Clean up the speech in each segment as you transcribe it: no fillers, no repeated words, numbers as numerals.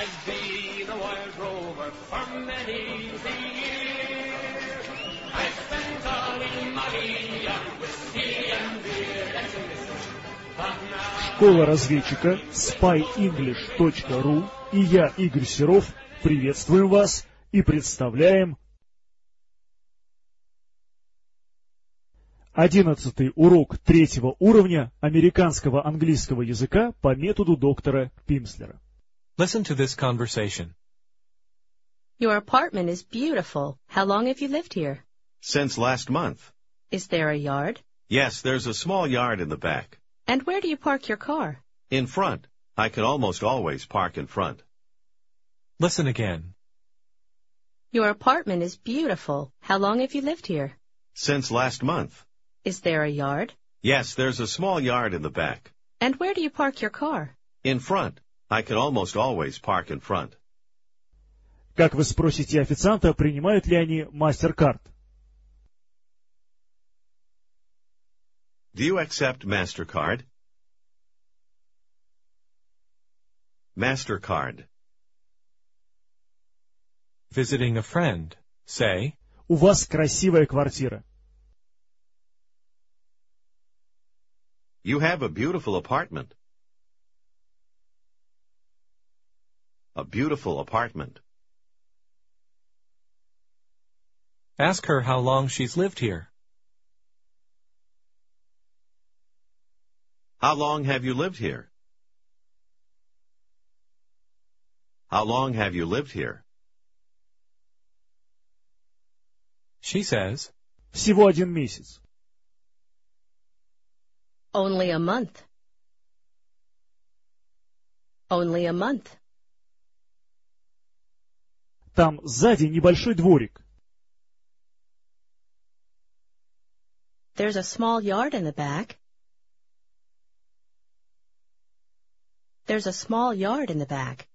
has been a wild rover for many a year. I spent all in money on whiskey and beer. That's a message. But now... Школа разведчика spyenglish.ru и я, Игорь Серов, приветствуем вас и представляем 11-й урок 3-го уровня американского английского языка по методу доктора Пимслера. Listen to this conversation. Your apartment is beautiful. How long have you lived here? Since last month. Is there a yard? Yes, there's a small yard in the back. And where do you park your car? In front. I can almost always park in front. Listen again. Your apartment is beautiful. How long have you lived here? Since last month. Is there a yard? Yes, there's a small yard in the back. And where do you park your car? In front. I can almost always park in front. Как вы спросите официанта, принимают ли они MasterCard? Do you accept MasterCard? MasterCard. Visiting a friend. Say, У вас красивая квартира. You have a beautiful apartment. A beautiful apartment. ask her how long she's lived here. How long have you lived here? How long have you lived here? She says, Всего 1 месяц. Only a month. Only a month. Там сзади небольшой дворик. There's a small yard in the back. There's a small yard in the back.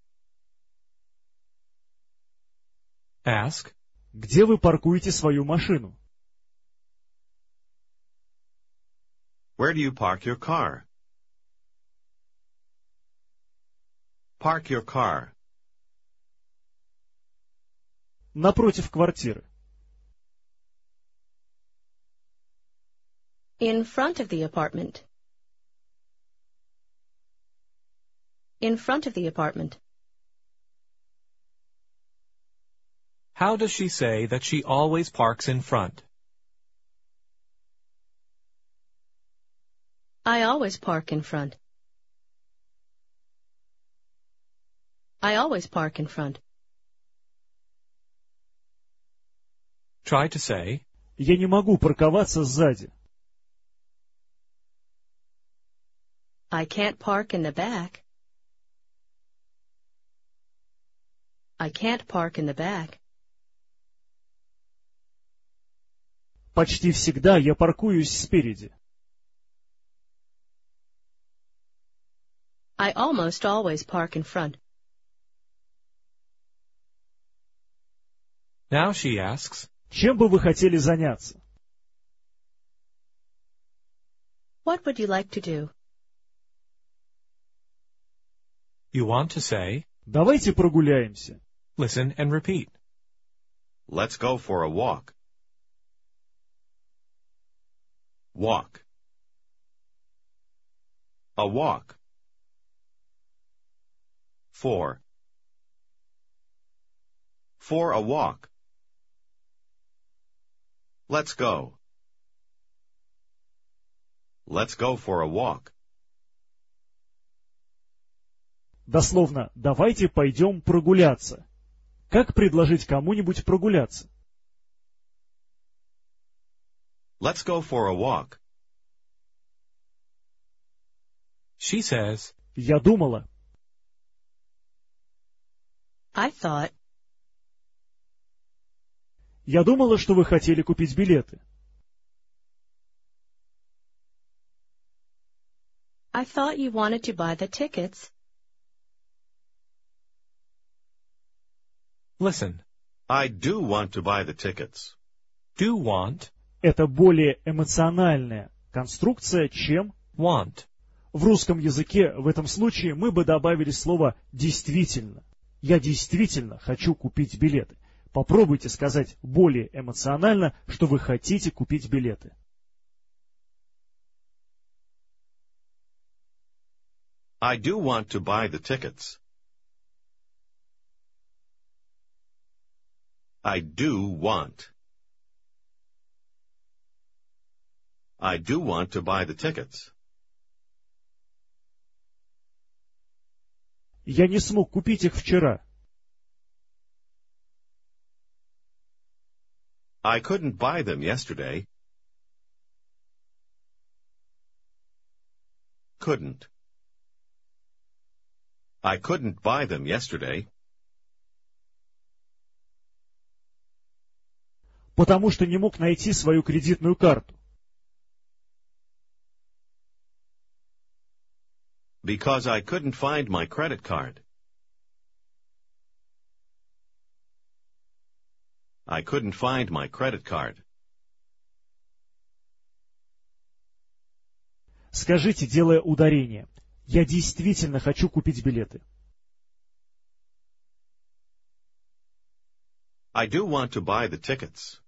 ask, Где вы паркуете свою машину? Where do you park your car? Park your car. Напротив квартиры. In front of the apartment. In front of the apartment. how does she say that she always parks in front? I always park in front. I always park in front. Try to say, Я не могу парковаться сзади. I can't park in the back. I can't park in the back. Почти всегда я паркуюсь спереди. I almost always park in front. now she asks, Чем бы вы хотели заняться? What would you like to do? you want to say, Давайте прогуляемся. listen and repeat. Let's go for a walk. Walk. A walk. For. For a walk. Let's go. Let's go for a walk. Дословно, давайте пойдем прогуляться. Как предложить кому-нибудь прогуляться? Let's go for a walk. She says, Я думала. I thought. Я думала, что вы хотели купить билеты. I thought you wanted to buy the tickets. listen, I do want to buy the tickets. do want, Это более эмоциональная конструкция, чем want. В русском языке в этом случае мы бы добавили слово «действительно». Я действительно хочу купить билеты. Попробуйте сказать более эмоционально, что вы хотите купить билеты. I do want to buy the tickets. I do want. I do want to buy the tickets. Я не смог купить их вчера. I couldn't buy them yesterday. Couldn't. I couldn't buy them yesterday. Потому что не мог найти свою кредитную карту. Because I couldn't find my credit card. I couldn't find my credit card. Скажите, делая ударение, я действительно хочу купить билеты. I do want to buy the tickets.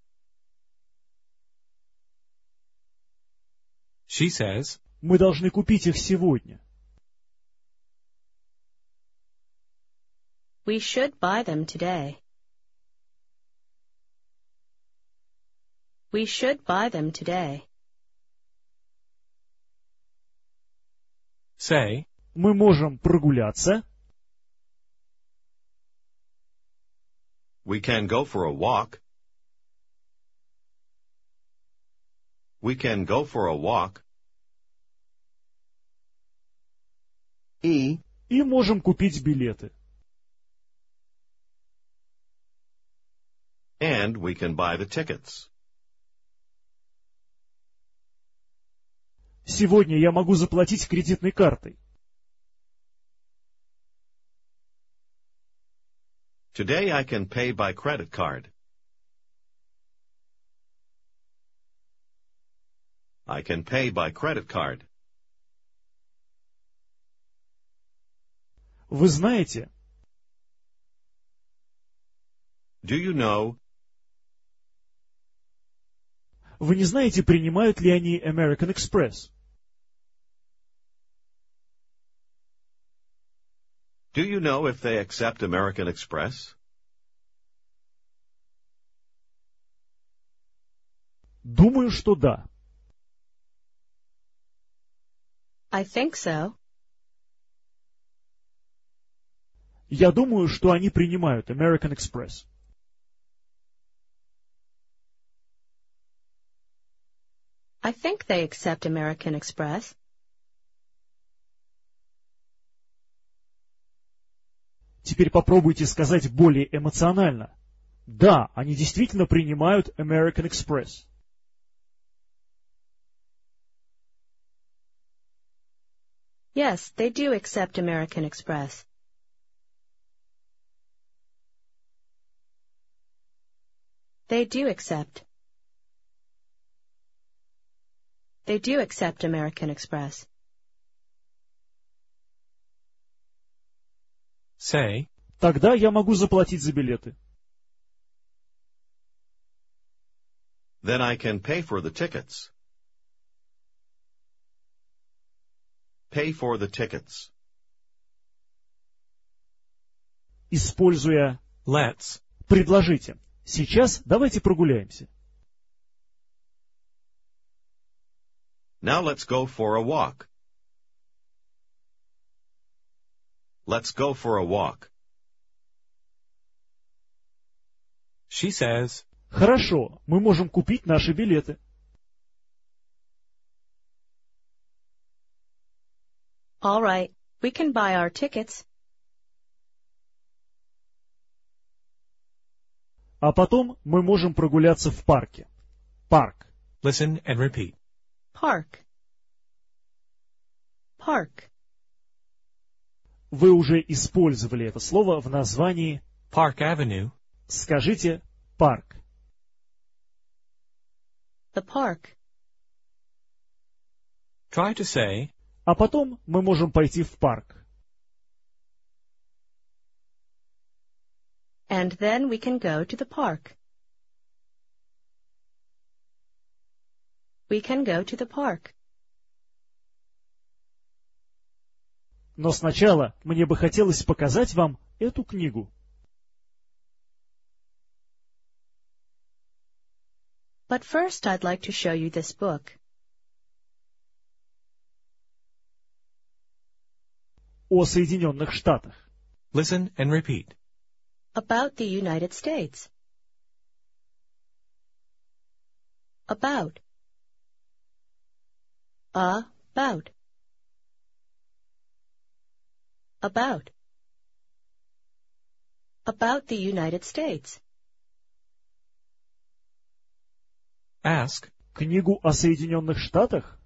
She says, Мы должны купить их сегодня. We should buy them today. We should buy them today. say, Мы можем прогуляться. We can go for a walk. We can go for a walk. И можем купить билеты. And we can buy the tickets. Сегодня я могу заплатить кредитной картой. Today I can pay by credit card. I can pay by credit card. Вы знаете, Do you know? вы не знаете, принимают ли они American Express? Do you know if they accept American Express? Думаю, что да. I think so. Я думаю, что они принимают American Express. I think they accept American Express. Теперь попробуйте сказать более эмоционально. Да, они действительно принимают American Express. Yes, they do accept American Express. They do accept. They do accept American Express. say, Тогда я могу заплатить за билеты. Then I can pay for the tickets. Pay for the tickets. Используя let's, предложите. Сейчас давайте прогуляемся. Now let's go for a walk. Let's go for a walk. she says, Хорошо, мы можем купить наши билеты. All right, we can buy our tickets. А потом мы можем прогуляться в парке. Парк. listen and repeat. Park. Park. Вы уже использовали это слово в названии. Park Avenue, Скажите «парк». The park. try to say, А потом мы можем пойти в парк. And then we can go to the park. We can go to the park. Но сначала мне бы хотелось показать вам эту книгу. But first I'd like to show you this book. О Соединенных Штатах. Listen and repeat. About the United States. About. About. About. About the United States. Ask, Книгу о Соединенных Штатах?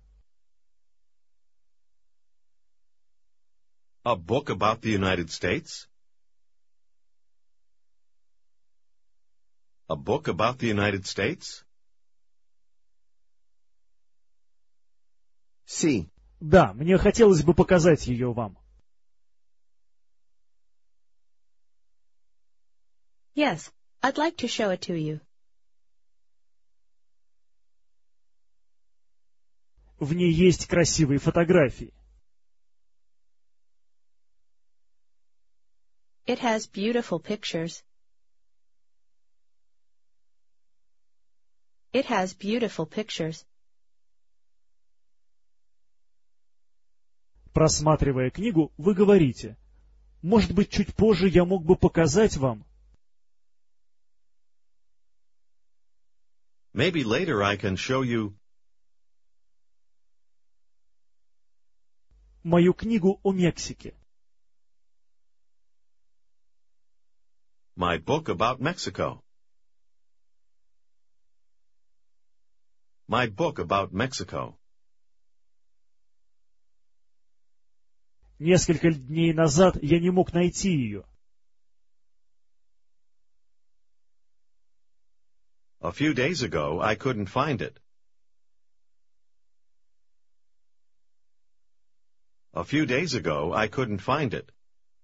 A book about the United States? A book about the United States? Sí. Да, мне хотелось бы показать ее вам. Yes, I'd like to show it to you. В ней есть красивые фотографии. It has beautiful pictures. It has beautiful pictures. Просматривая книгу, вы говорите: может быть, чуть позже я мог бы показать вам. Maybe later I can show you Мою книгу о Мексике. my book about Mexico. My book about Mexico. Несколько дней назад я не мог найти ее. A few days ago I couldn't find it. A few days ago I couldn't find it.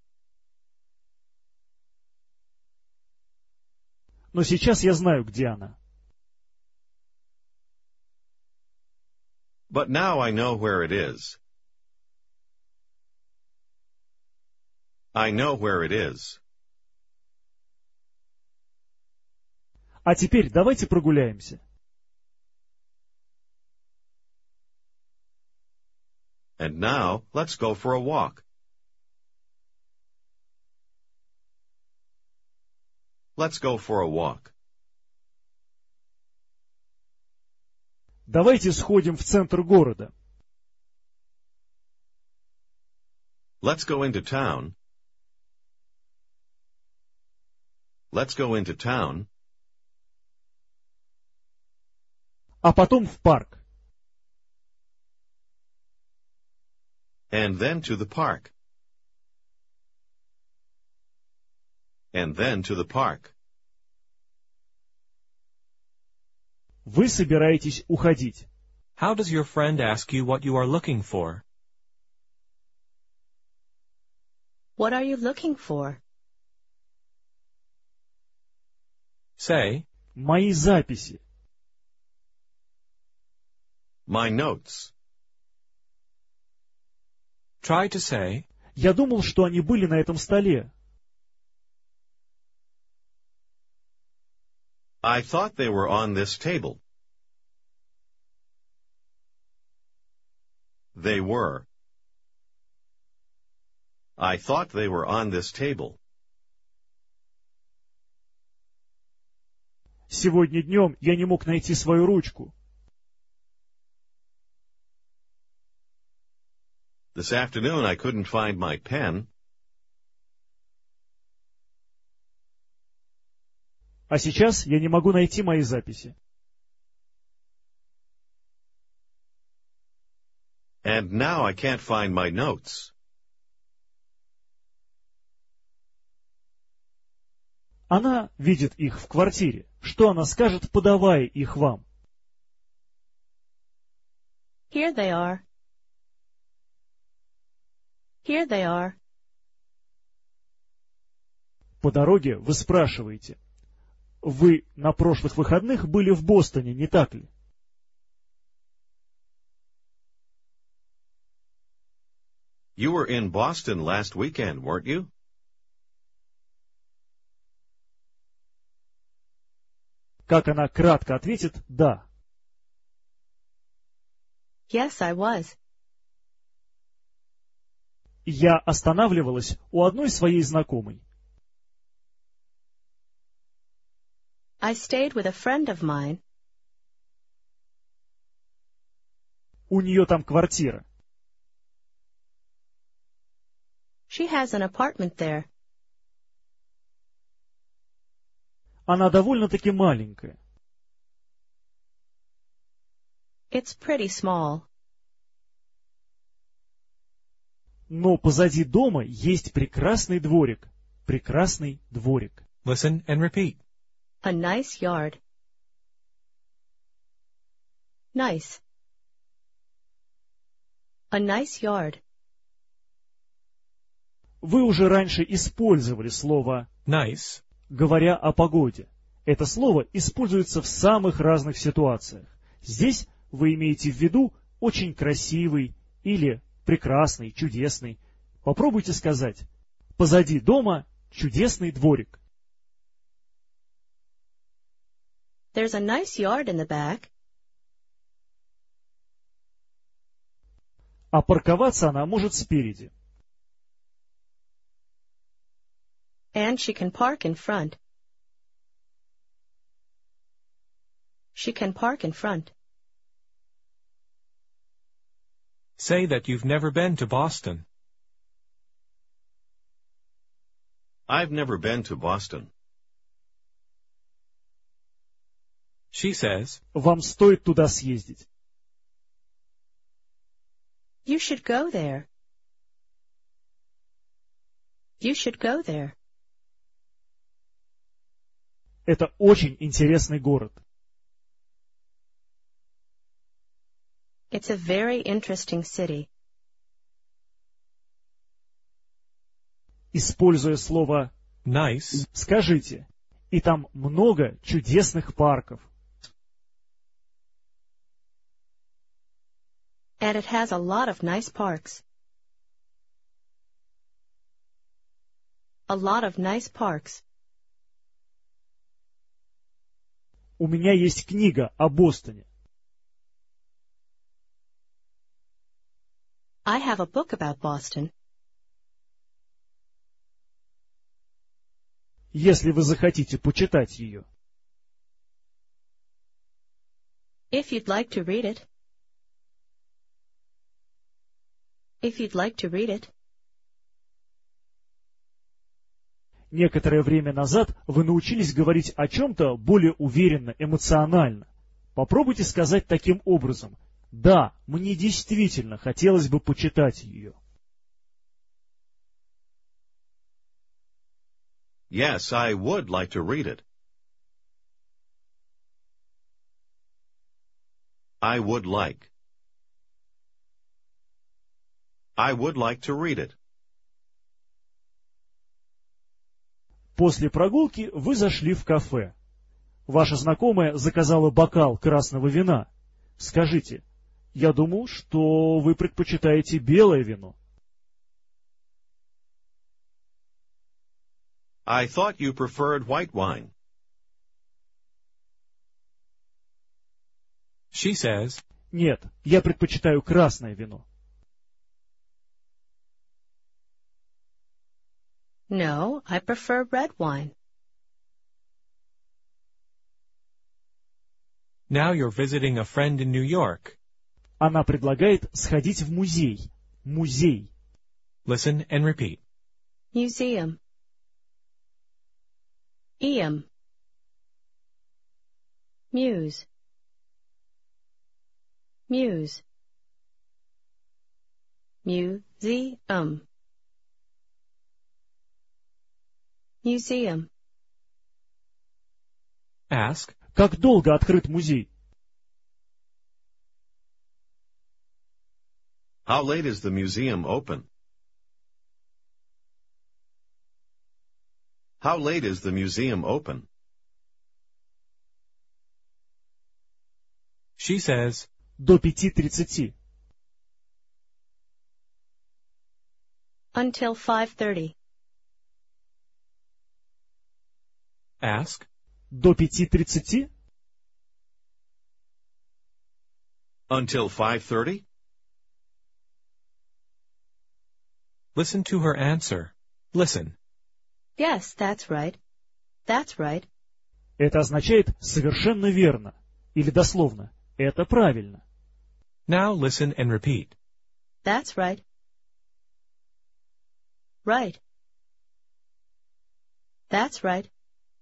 Но сейчас я знаю, где она. But now I know where it is. I know where it is. А теперь давайте прогуляемся. And now, let's go for a walk. Let's go for a walk. Давайте сходим в центр города. Let's go into town. Let's go into town. А потом в парк. And then to the park. And then to the park. Вы собираетесь уходить. how does your friend ask you what you are looking for? What are you looking for? Say, Мои записи. My notes. try to say, Я думал, что они были на этом столе. I thought they were on this table. They were. I thought they were on this table. Сегодня днем я не мог найти свою ручку. This afternoon I couldn't find my pen. А сейчас я не могу найти мои записи. And now I can't find my notes. Она видит их в квартире. Что она скажет, подавая их вам? Here they are. Here they are. По дороге вы спрашиваете: вы на прошлых выходных были в Бостоне, не так ли? You were in Boston last weekend, weren't you? Как она кратко ответит: да. Yes, I was. Я останавливалась у одной своей знакомой. I stayed with a friend of mine. У нее там квартира. She has an apartment there. Она довольно-таки маленькая. It's pretty small. Но позади дома есть прекрасный дворик. Прекрасный дворик. Listen and repeat. A nice yard. Nice. A nice yard. Вы уже раньше использовали слово Nice. говоря о погоде. Это слово используется в самых разных ситуациях. Здесь вы имеете в виду очень красивый или прекрасный, чудесный. Попробуйте сказать: позади дома чудесный дворик. There's a nice yard in the back. А парковаться она может спереди. And she can park in front. She can park in front. Say that you've never been to Boston. I've never been to Boston. She says, Вам стоит туда съездить. You should go there. You should go there. Это очень интересный город. It's a very interesting city. Используя слово nice. скажите: и там много чудесных парков. And it has a lot of nice parks. A lot of nice parks. У меня есть книга о Бостоне. I have a book about Boston. Если вы захотите почитать ее. If you'd like to read it. If you'd like to read it. Некоторое время назад вы научились говорить о чем-то более уверенно, эмоционально. Попробуйте сказать таким образом: да, мне действительно хотелось бы почитать ее. Yes, I would like to read it. I would like. I would like to read it. После прогулки вы зашли в кафе. Ваша знакомая заказала бокал красного вина. Скажите: я думал, что вы предпочитаете белое вино. I thought you preferred white wine. She says, Нет, я предпочитаю красное вино. No, I prefer red wine. now you're visiting a friend in New York. Она предлагает сходить в музей. Музей. Listen and repeat. Museum. Eum. Muse. Muse. Museum. Museum. Ask, Как долго открыт музей? How late is the museum open? How late is the museum open? She says, До 5:30. Until 5:30. ask, До 5:30? Until 5:30? listen to her answer. Listen. Yes, that's right. That's right. Это означает «совершенно верно» или дословно «это правильно». Now listen and repeat. That's right. Right. That's right.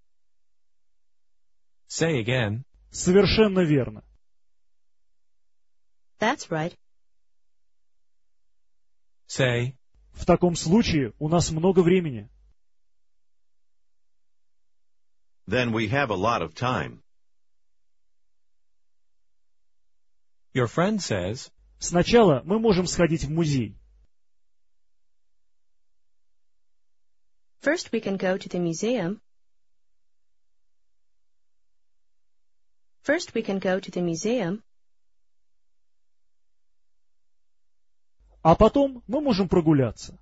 Say again. Совершенно верно. That's right. Say, В таком случае у нас много времени. Then we have a lot of time. your friend says, Сначала мы можем сходить в музей. First we can go to the museum. First we can go to the museum. А потом мы можем прогуляться.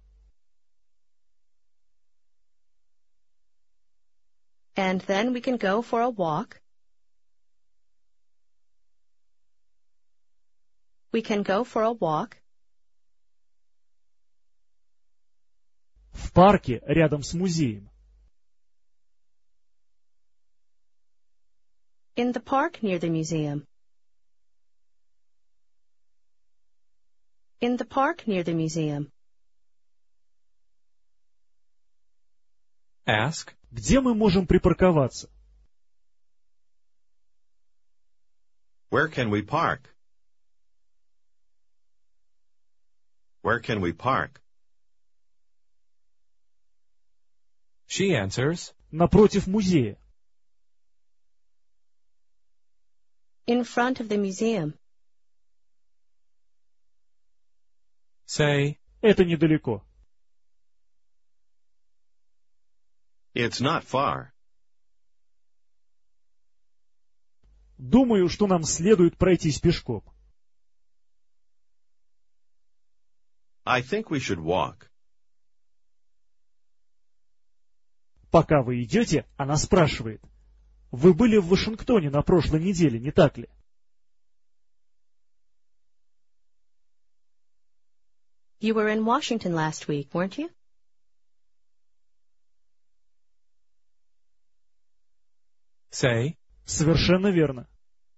And then we can go for a walk. We can go for a walk. В парке рядом с музеем. In the park near the museum. In the park near the museum. ask, Где мы можем припарковаться? Where can we park? Where can we park? she answers, Напротив музея. In front of the museum. say, Это недалеко. It's not far. Думаю, что нам следует пройтись пешком. I think we should walk. Пока вы идете, она спрашивает. Вы были в Вашингтоне на прошлой неделе, не так ли? You were in Washington last week, weren't you? say, Совершенно верно.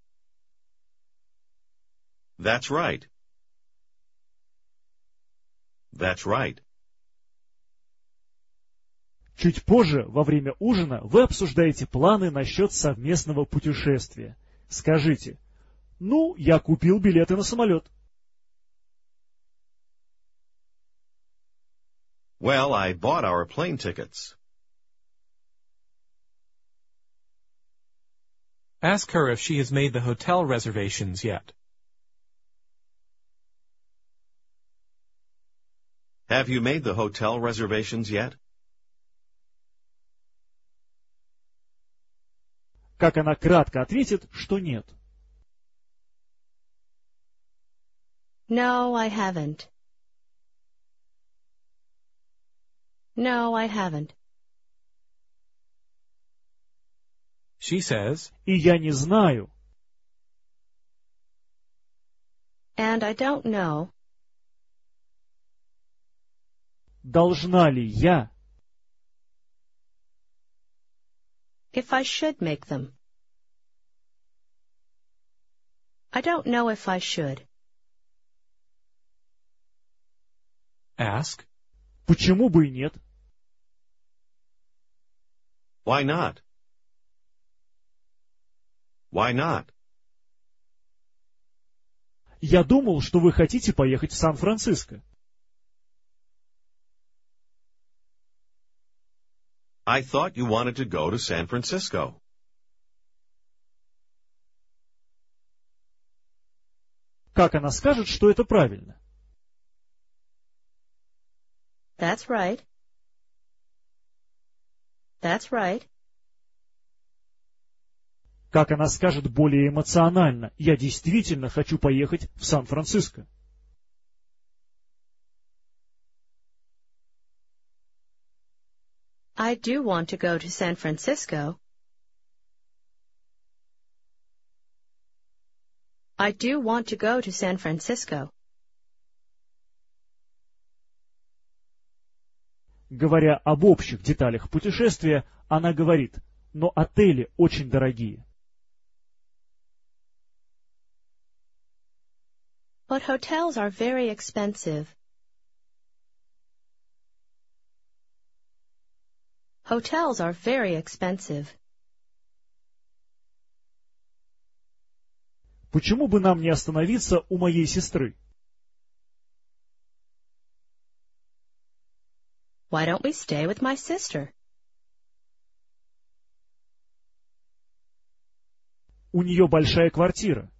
That's right. That's right. Чуть позже, во время ужина, вы обсуждаете планы насчет совместного путешествия. Скажите, ну, я купил билеты на самолет. Well, I bought our plane tickets. ask her if she has made the hotel reservations yet. Have you made the hotel reservations yet? Как она кратко ответит, что нет. No, I haven't. No, I haven't. She says, И я не знаю. And I don't know. Должна ли я? If I should make them. I don't know if I should. ask, Почему бы и нет? Why not? Why not? Я думал, что вы хотите поехать в Сан-Франциско. I thought you wanted to go to San Francisco. Как она скажет, что это правильно? That's right. That's right. Как она скажет более эмоционально: «Я действительно хочу поехать в Сан-Франциско». I do want to go to San Francisco. I do want to go to San Francisco. Говоря об общих деталях путешествия, она говорит: «Но отели очень дорогие». But hotels are very expensive. Hotels are very expensive. Почему бы нам не остановиться у моей сестры? Why don't we stay with my sister? У нее большая квартира.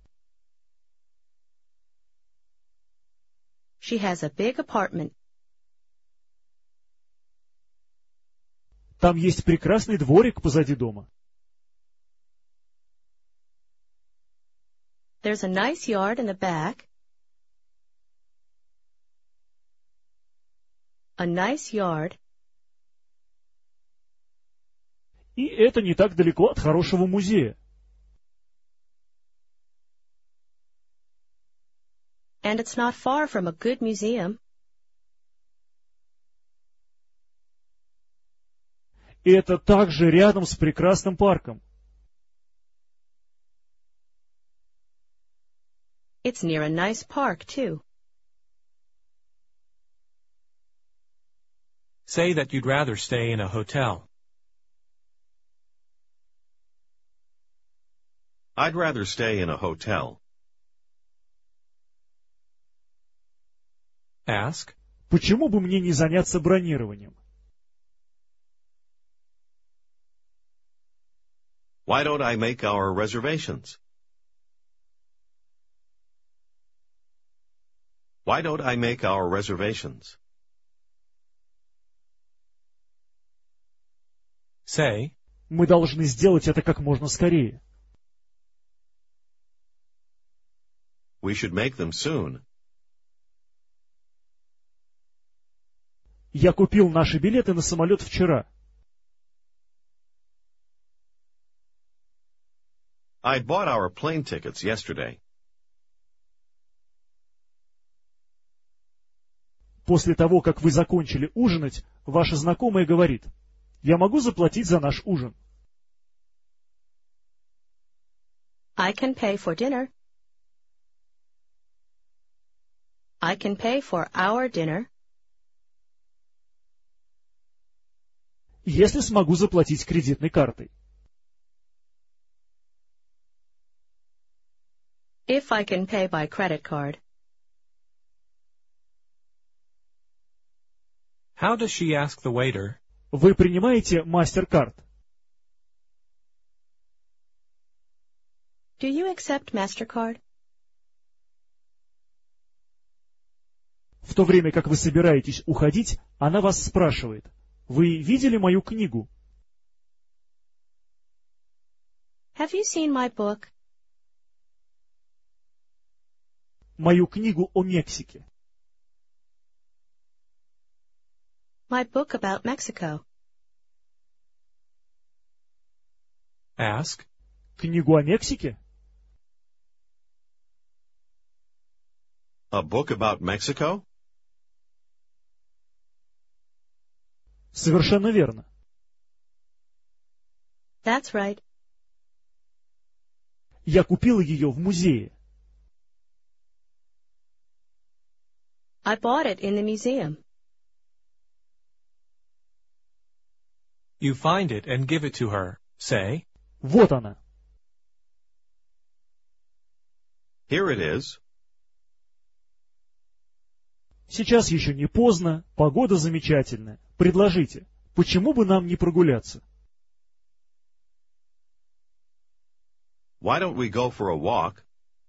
She has a big apartment. Там есть прекрасный дворик позади дома. There's a nice yard in the back. A nice yard. И это не так далеко от хорошего музея. And it's not far from a good museum. И это также рядом с прекрасным парком. It's near a nice park, too. Say that you'd rather stay in a hotel. I'd rather stay in a hotel. Ask, Почему бы мне не заняться бронированием? Why don't I make our reservations? Why don't I make our reservations? say, Мы должны сделать это как можно скорее. We should make them soon. Я купил наши билеты на самолет вчера. I bought our plane tickets yesterday. После того, как вы закончили ужинать, ваша знакомая говорит: «Я могу заплатить за наш ужин». I can pay for dinner. I can pay for our dinner. Если смогу заплатить кредитной картой. If I can pay by credit card. how does she ask the waiter? Вы принимаете MasterCard? Do you accept MasterCard? В то время как вы собираетесь уходить, она вас спрашивает: «Вы видели мою книгу?» Have you seen my book? Мою книгу о Мексике. My book about Mexico. Ask, Книгу о Мексике? A book about Mexico? Совершенно верно. That's right. Я купила ее в музее. I bought it in the museum. you find it and give it to her. Say, Вот она. Here it is. Сейчас еще не поздно, погода замечательная. Предложите, почему бы нам не прогуляться? Why don't we go for a walk?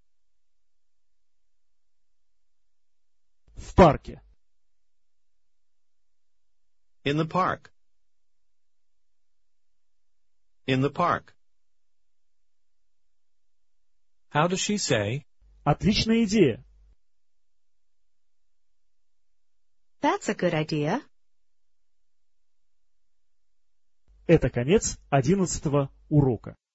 В парке. In the park. In the park. How does she say, Отличная идея. That's a good idea. Это конец 11 урока.